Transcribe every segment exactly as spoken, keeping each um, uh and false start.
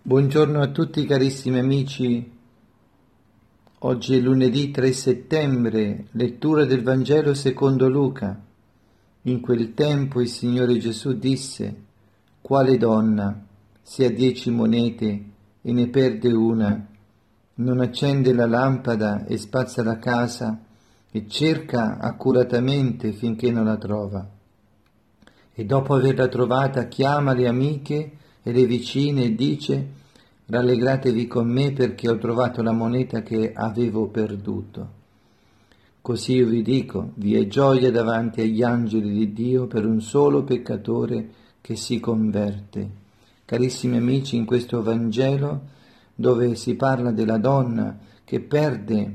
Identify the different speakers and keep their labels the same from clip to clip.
Speaker 1: Buongiorno a tutti carissimi amici, oggi è lunedì tre settembre, lettura del Vangelo secondo Luca. In quel tempo il Signore Gesù disse: quale donna, se ha dieci monete e ne perde una, non accende la lampada e spazza la casa e cerca accuratamente finché non la trova? E dopo averla trovata chiama le amiche e le vicine e dice: rallegratevi con me perché ho trovato la moneta che avevo perduto. Così io vi dico, vi è gioia davanti agli angeli di Dio per un solo peccatore che si converte. Carissimi amici, in questo Vangelo, dove si parla della donna che perde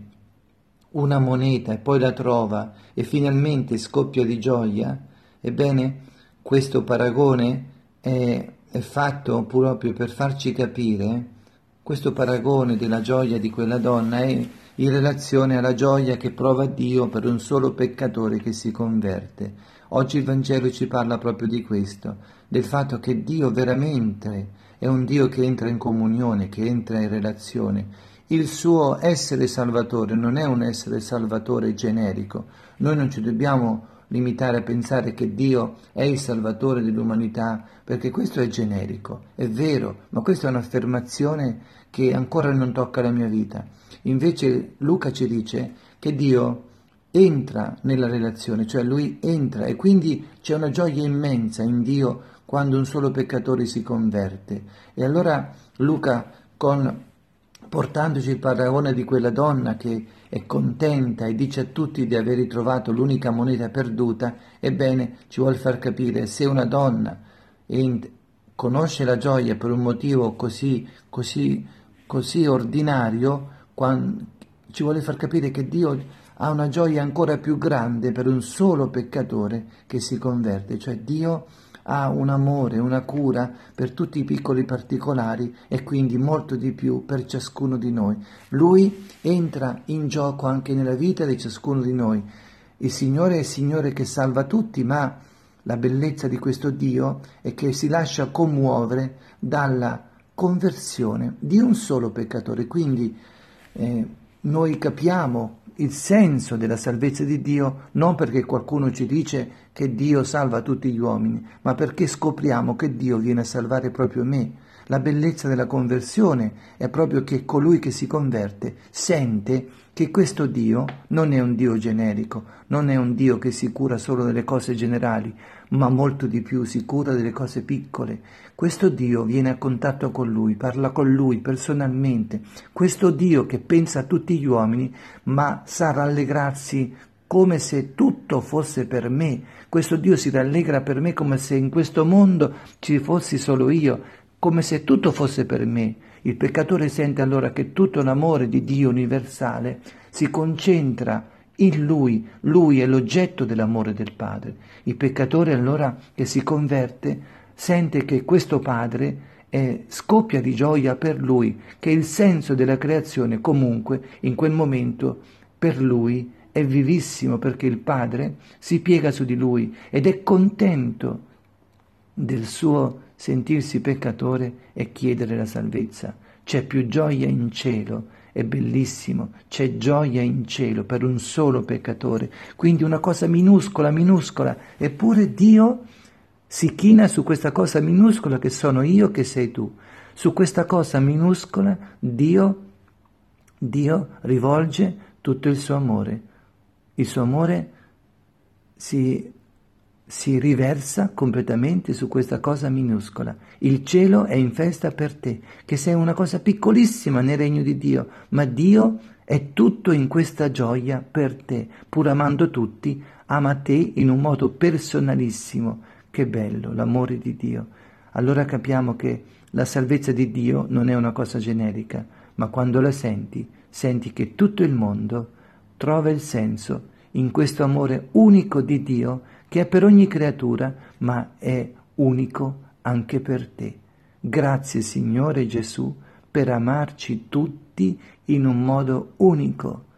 Speaker 1: una moneta e poi la trova e finalmente scoppia di gioia, ebbene, questo paragone è, è fatto proprio per farci capire, questo paragone della gioia di quella donna è in relazione alla gioia che prova Dio per un solo peccatore che si converte. Oggi il Vangelo ci parla proprio di questo, del fatto che Dio veramente è un Dio che entra in comunione, che entra in relazione. Il suo essere salvatore non è un essere salvatore generico. Noi non ci dobbiamo limitare a pensare che Dio è il salvatore dell'umanità, perché questo è generico, è vero, ma questa è un'affermazione che ancora non tocca la mia vita. Invece Luca ci dice che Dio entra nella relazione, cioè lui entra, e quindi c'è una gioia immensa in Dio quando un solo peccatore si converte. E allora Luca, con, portandoci il paragone di quella donna che è contenta e dice a tutti di aver ritrovato l'unica moneta perduta, ebbene ci vuol far capire: se una donna ent- conosce la gioia per un motivo così, così, così ordinario, quando, ci vuole far capire che Dio ha una gioia ancora più grande per un solo peccatore che si converte, cioè Dio ha un amore, una cura per tutti i piccoli particolari e quindi molto di più per ciascuno di noi. Lui entra in gioco anche nella vita di ciascuno di noi. Il Signore è il Signore che salva tutti, ma la bellezza di questo Dio è che si lascia commuovere dalla conversione di un solo peccatore. Quindi eh, noi capiamo il senso della salvezza di Dio non perché qualcuno ci dice che Dio salva tutti gli uomini, ma perché scopriamo che Dio viene a salvare proprio me. La bellezza della conversione è proprio che colui che si converte sente che questo Dio non è un Dio generico, non è un Dio che si cura solo delle cose generali, ma molto di più si cura delle cose piccole. Questo Dio viene a contatto con lui, parla con lui personalmente. Questo Dio che pensa a tutti gli uomini, ma sa rallegrarsi come se tutto fosse per me. Questo Dio si rallegra per me come se in questo mondo ci fossi solo io, come se tutto fosse per me. Il peccatore sente allora che tutto l'amore di Dio universale si concentra in Lui. Lui è l'oggetto dell'amore del Padre. Il peccatore allora che si converte sente che questo Padre è, scoppia di gioia per Lui, che il senso della creazione comunque in quel momento per Lui è vivissimo, perché il Padre si piega su di Lui ed è contento del suo sentirsi peccatore e chiedere la salvezza. C'è più gioia in cielo, è bellissimo, c'è gioia in cielo per un solo peccatore, quindi una cosa minuscola, minuscola, eppure Dio si china su questa cosa minuscola che sono io, che sei tu. Su questa cosa minuscola Dio, Dio rivolge tutto il suo amore. Il suo amore si si riversa completamente su questa cosa minuscola. Il cielo è in festa per te, che sei una cosa piccolissima nel regno di Dio, ma Dio è tutto in questa gioia per te. Pur amando tutti, ama te in un modo personalissimo. Che bello, l'amore di Dio. Allora capiamo che la salvezza di Dio non è una cosa generica, ma quando la senti, senti che tutto il mondo trova il senso in questo amore unico di Dio che è per ogni creatura, ma è unico anche per te. Grazie Signore Gesù per amarci tutti in un modo unico.